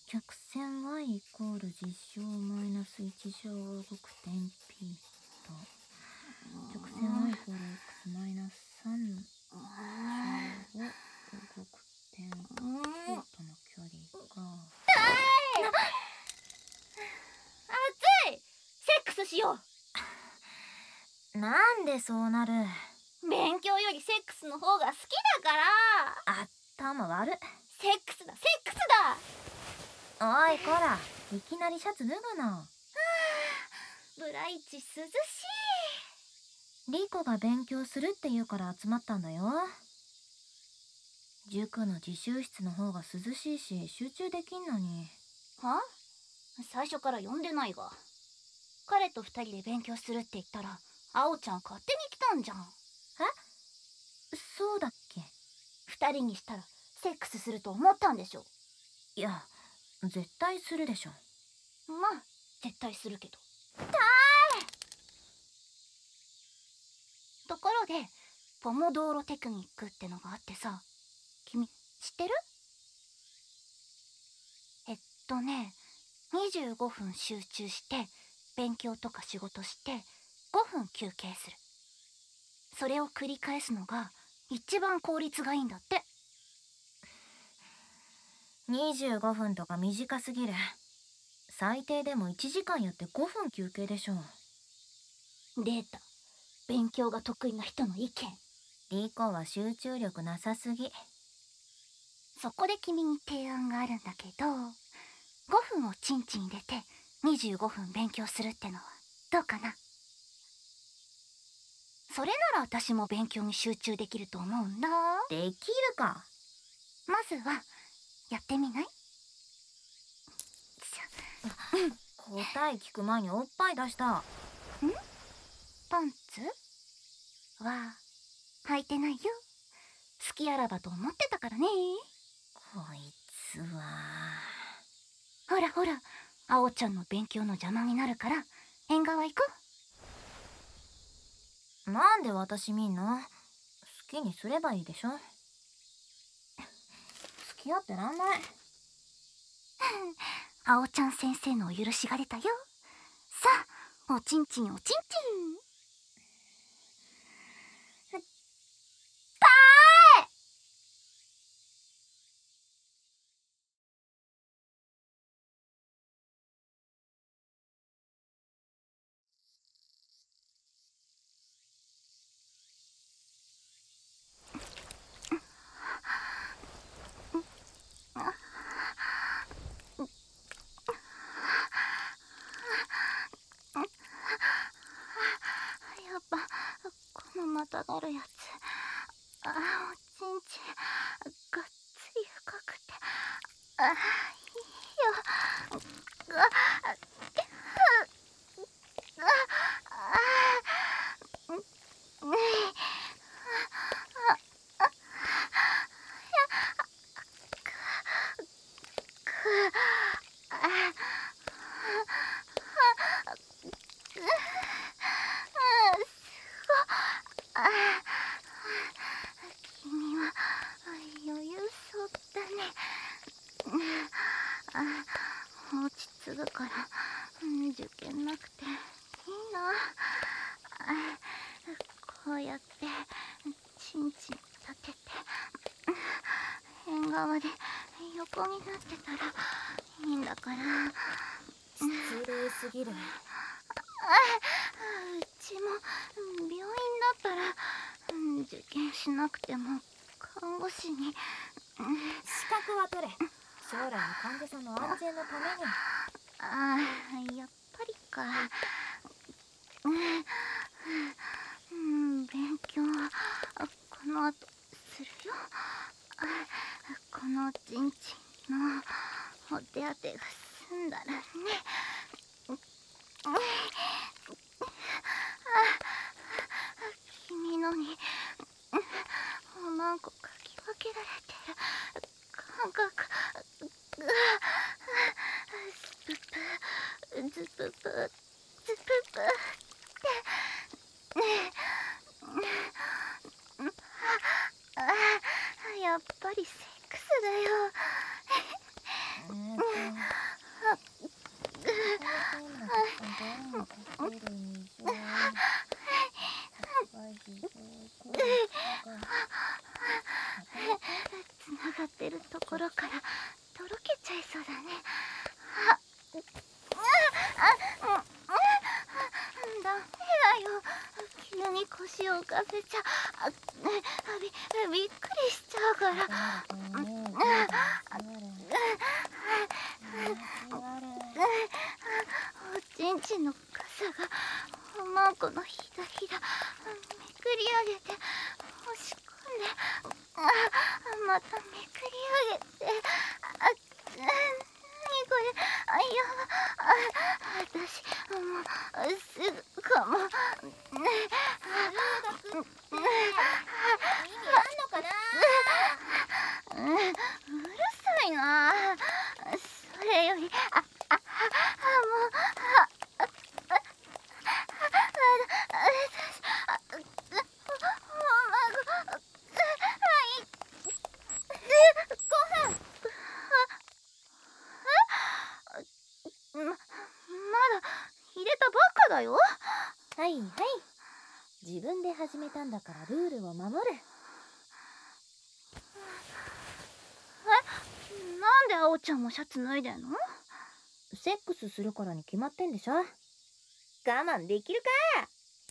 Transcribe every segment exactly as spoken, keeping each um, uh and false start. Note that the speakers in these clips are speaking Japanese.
曲線 y イコール実証マイナスいち乗動く点 p と直線 y イコール x マイナスさん乗動く点 q との距離が暑い。セックスしよう。なんでそうなる。 勉強よりセックスの方が好きだから。 頭悪っ。 セックスだセックスだ。 おいこら、いきなりシャツ脱ぐな。 ブライチ涼しい。リコが勉強するって言うから集まったんだよ。塾の自習室の方が涼しいし集中できんのに。 は？最初から呼んでないが。彼と二人で勉強するって言ったらあおちゃん勝手に来たんじゃん。 え？そうだっけ？ 二人にしたらセックスすると思ったんでしょ。 いや、絶対するでしょ。 まあ絶対するけど。たーい。ところでポモドーロテクニックってのがあってさ、君知ってる？えっとねにじゅうごふん集中して勉強とか仕事してごふん休憩する。それを繰り返すのが一番効率がいいんだって。 にじゅうごふんとか短すぎる。最低でもいちじかんやってごふん休憩でしょ。 データ、勉強が得意な人の意見。 リコは集中力なさすぎ。 そこで君に提案があるんだけど、ごふんをチンチン入れてにじゅうごふん勉強するってのはどうかな？それなら私も勉強に集中できると思うんだ。 できるか？ まずはやってみない？ 答え聞く前におっぱい出した。ん？ パンツは履いてないよ。好きあらばと思ってたからね。 こいつは。 ほらほら、あおちゃんの勉強の邪魔になるから縁側行こう。なんで私見んの？好きにすればいいでしょ。付き合ってらんない。 あおちゃん先生のお許しが出たよ。さあ、おちんちんおちんちん。たーい。やっぱこのまたがるやつ、あおちんちんがっつり深くて、あいいよ。ああ君は余裕そうだね。あ、落ち着くから受験なくていいな。こうやってチンチン立てて縁側で横になってたらいいんだから。 失礼すぎる。うちも病院だったら受験しなくても看護師に。 資格は取れ。将来の患者さんの安全のために。 ああ、やっぱりか。うん、勉強はこの後するよ。このちんちんのお手当てが済んだらね。君のに何個かき分けられてる感覚。ズププズププズププってやっぱりセックスだよ。 つながってるところからとろけちゃいそうだね。ダメだよ、急に腰を浮かせちゃあびびっくりしちゃうから。おちんちんの傘がおまんこのひだひだめくり上げて押し込んで、あまためくり上げて、あなにこれ、あいやあ私もうすぐかもね。ルーガくんって意味あんのかな。うるさいな。それよりあああもうあああま、まだ入れたばっかだよ。 はいはい、自分で始めたんだからルールを守る。 え、なんであおちゃんもシャツ脱いでんの？ セックスするからに決まってんでしょ。我慢できるか。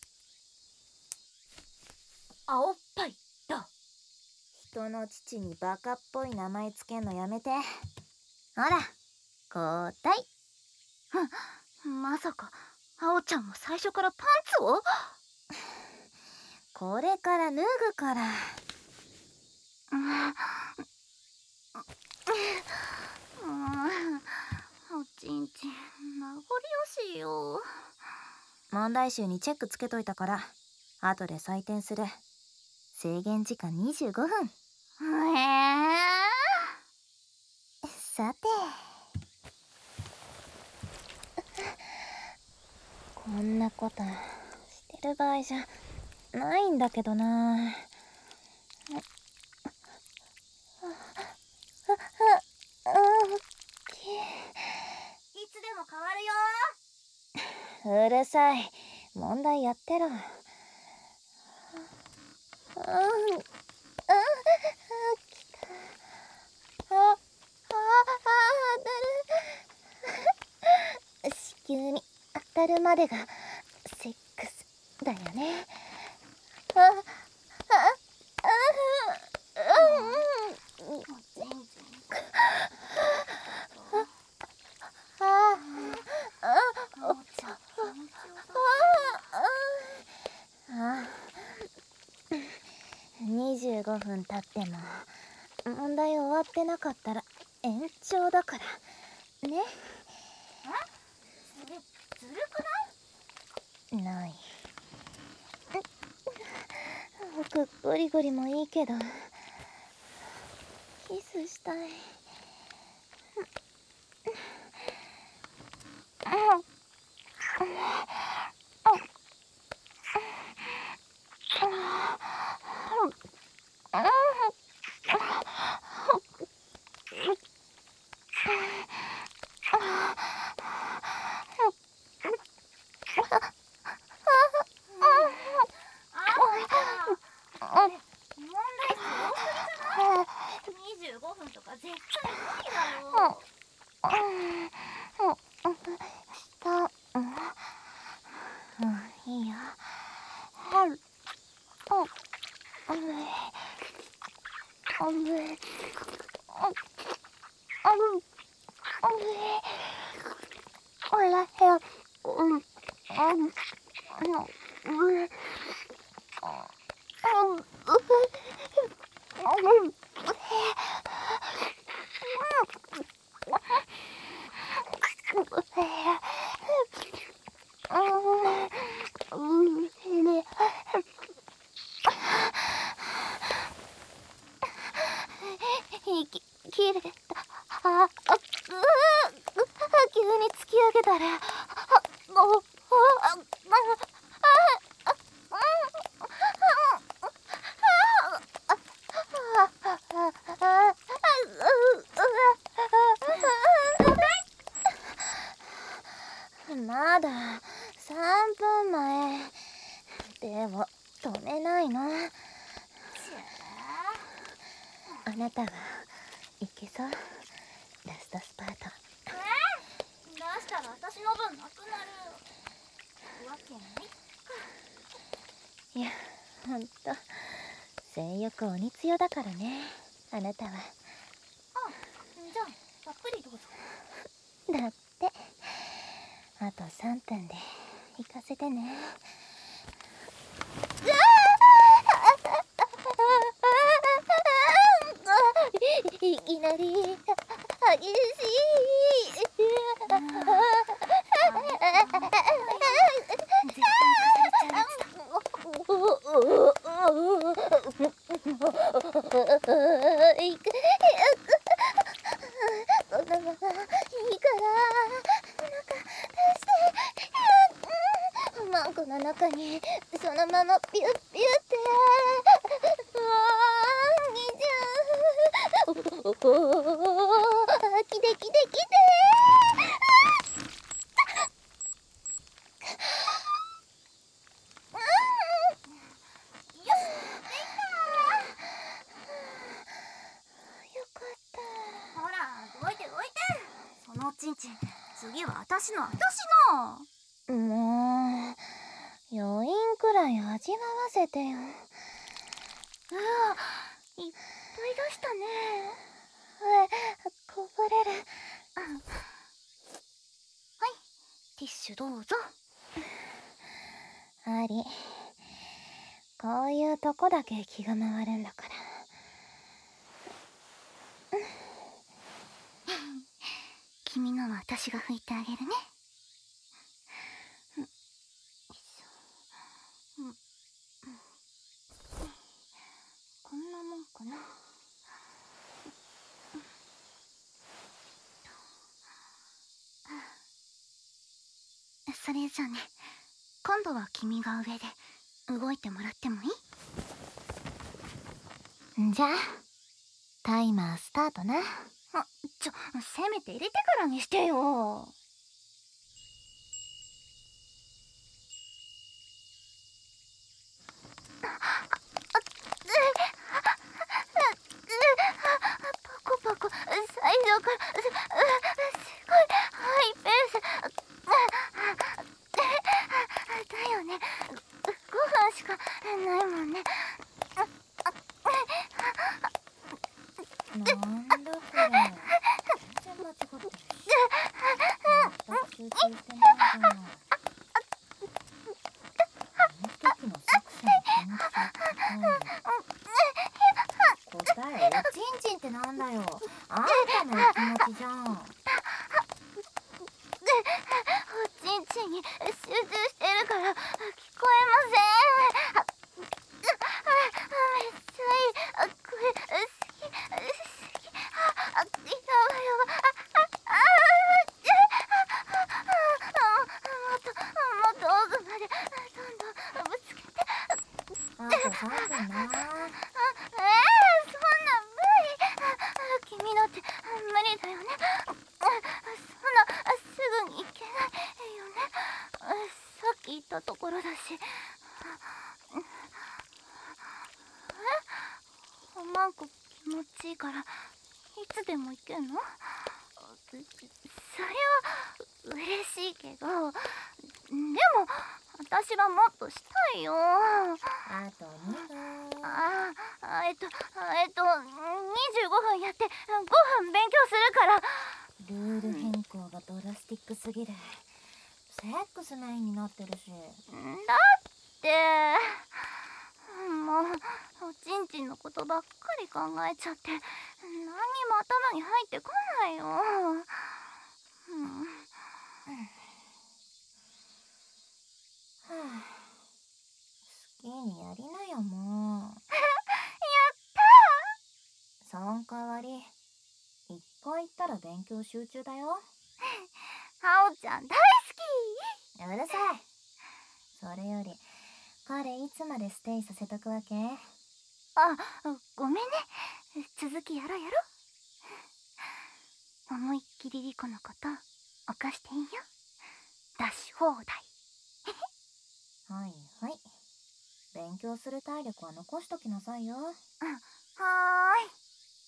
青っぱいだ。人の父にバカっぽい名前つけんのやめて。ほら、交代。 まさかあおちゃんも最初からパンツを？ これから脱ぐから。 おちんちん名残惜しいよ。 問題集にチェックつけといたから後で採点する。制限時間にじゅうごふん。 ええー、さてこんなことしてる場合じゃないんだけどな。 いつでも変わるよ。 うるさい、問題やってろ。うん、あ、あ、あ、当たる。子宮に当たるまでがセックスだよね。あ、あ、あ、うん、うん、 おちんちん。 にじゅうごふん経っても問題終わってなかったら延長だからね。 え？それずるくない？ ない。僕ゴリゴリもいいけどキスしたい。 にじゅうごふんとか絶対無理だよ。 したうんいいよ。息切れた。ああ、急に突き上げたらもうあなたはいけそう？ラストスパート。 えー、出したら私の分なくなるわけないか。 いや、ほんと性欲鬼強だからね、あなたは。 あ、じゃあたっぷりどうぞ。 だってあとさんぷんで行かせてね。いきなり激しい。 絶対化されちゃうやつだ。 このままいいからマンコの中にそのままピュッピュッてもうにじゅうきてきてきてちんちん、次は私の私の。 もう余韻くらい味わわせてよ。 うわ、いっぱい出したね。 え、こぼれる。 はい、ティッシュどうぞ。 あり、こういうとこだけ気が回るんだから。 君のは私が拭いてあげるね。うん、よいしょ。うん、こんなもんかな。それじゃあね、今度は君が上で動いてもらってもいい？ んじゃあタイマースタートな。 あ、ちょ、せめて入れてからにしてよ。パコパコ、最初からす、すごいハイペースだよね。ごふんしかないもんね。 なんだこれ、全然間違ってるし。全く集中してないじゃん。完璧の作者の気持ちを答え答え、おちんちんってなんだよ。あんたのお気持ちじゃん。 おちんちんに集中してるから聞こえません。めっちゃいい。これ好き好き。あ、やばいやばい。あ、もっともっと奥までどんどんぶつけて。 あとさんぷんな。 えー、そんな無理。君だって無理だよね。そんなすぐに行けないよね。さっき言ったところだし。え、マンコ気持ちいいからいつでも行けんの？それは嬉しいけど、でも私はもっとしたいよ。 あとにふん。 ああ、えっとえっとにじゅうごふんやってごふん勉強するから。 ルール変更がドラスティックすぎる。セックスメインになってるし。 だってもうおちんちんのことばっかり考えちゃって何にも頭に入ってこないよ。うん、 はあ、好きにやりなよもう。 やったそん代わりいっかい行ったら勉強集中だよ。 あおちゃん大好き。 うるさい。それより彼いつまでステイさせとくわけ？ あ、ごめんね。続きやろうやろ。思いっきりリコのこと犯していいよ。出し放題。 はいはい。勉強する体力は残しときなさいよ。 うん、はーい。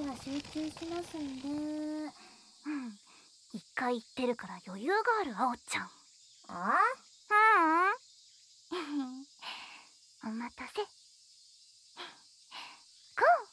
ら集中しますんで。 うん、一回言ってるから余裕がある、あおちゃん。 あ？ ううんお待たせ。ゴー。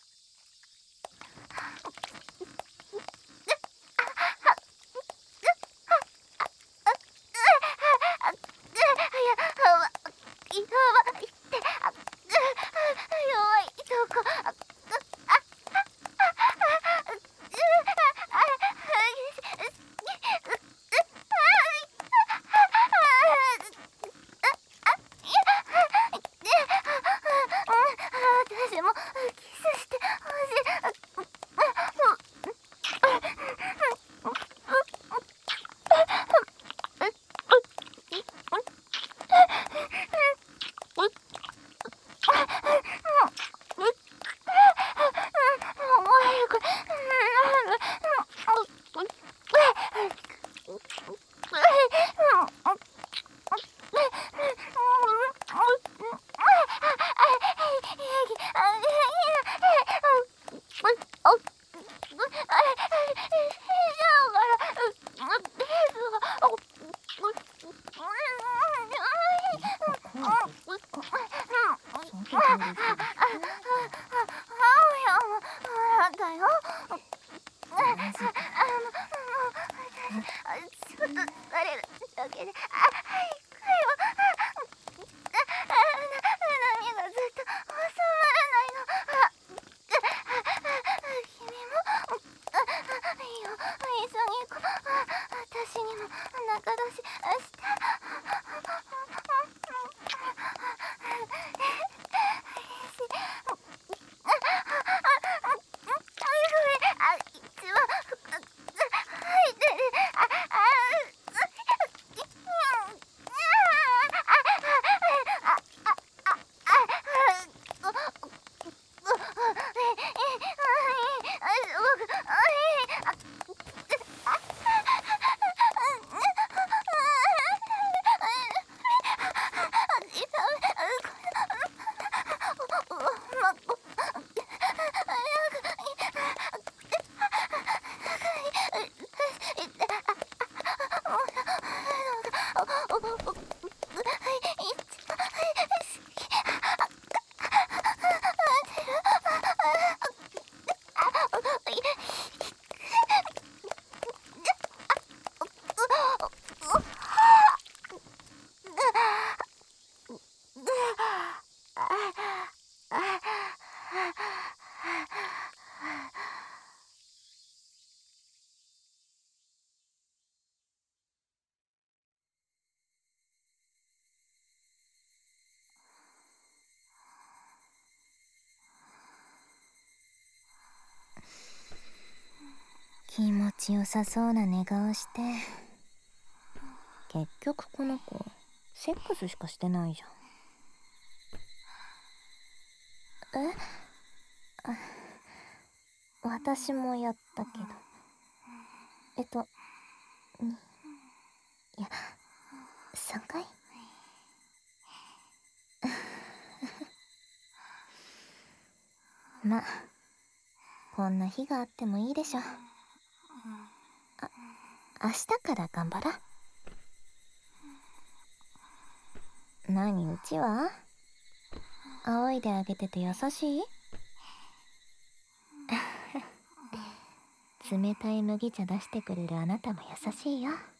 私もキスしてほしい。ちょっと疲れるだけで、あ、はい、波がずっと収まらないの。君もいいよ、一緒に行こう。私にも仲出しして。 気持ちよさそうな寝顔して。結局この子セックスしかしてないじゃん。え？あ、私もやったけど、えっとにいやさんかい。ま、こんな日があってもいいでしょ。あ、明日から頑張ら。何、うちは仰いであげてて優しい？冷たい麦茶出してくれるあなたも優しいよ。